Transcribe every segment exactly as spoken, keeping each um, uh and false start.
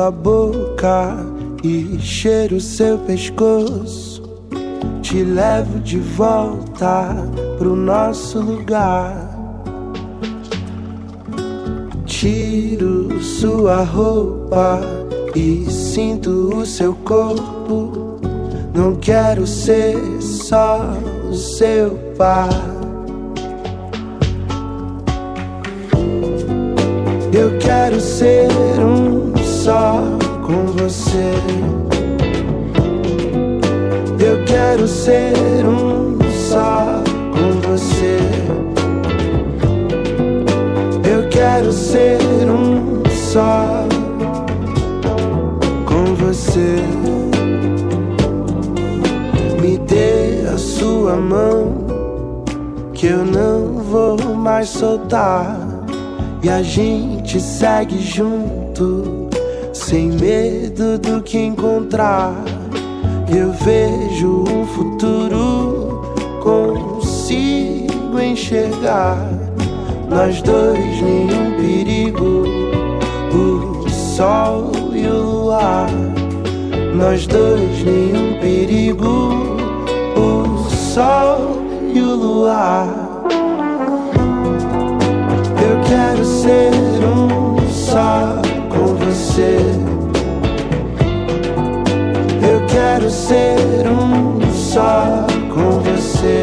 sua boca e cheiro seu pescoço. Te levo de volta pro nosso lugar. Tiro sua roupa e sinto o seu corpo. Não quero ser só o seu par. Eu quero ser um só com você. Eu quero ser um só com você. Eu quero ser um só com você. Me dê a sua mão, que eu não vou mais soltar. E a gente segue junto, sem medo do que encontrar. Eu vejo um futuro, consigo enxergar. Nós dois, nenhum perigo, o sol e o luar. Nós dois, nenhum perigo, o sol e o luar. Eu quero ser um só com você. Eu quero ser um só com você.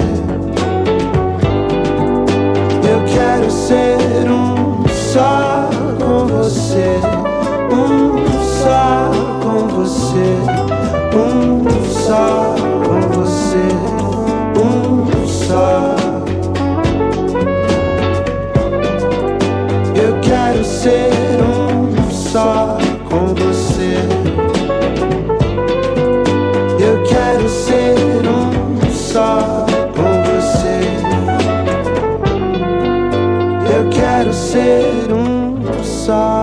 Eu quero ser um só com você. Um só com você. Um só com você. Um só. Eu quero ser um só com você. Eu quero ser um só com você. Eu quero ser um só.